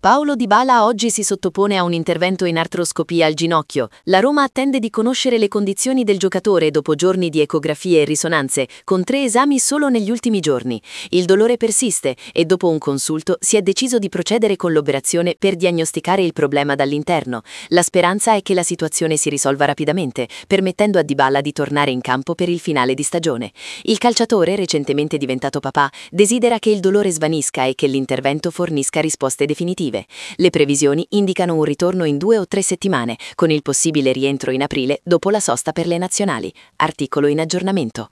Paulo Dybala oggi si sottopone a un intervento in artroscopia al ginocchio. La Roma attende di conoscere le condizioni del giocatore dopo giorni di ecografie e risonanze, con 3 esami solo negli ultimi giorni. Il dolore persiste e dopo un consulto si è deciso di procedere con l'operazione per diagnosticare il problema dall'interno. La speranza è che la situazione si risolva rapidamente, permettendo a Dybala di tornare in campo per il finale di stagione. Il calciatore, recentemente diventato papà, desidera che il dolore svanisca e che l'intervento fornisca risposte definitive. Le previsioni indicano un ritorno in 2 o 3 settimane, con il possibile rientro in aprile dopo la sosta per le nazionali. Articolo in aggiornamento.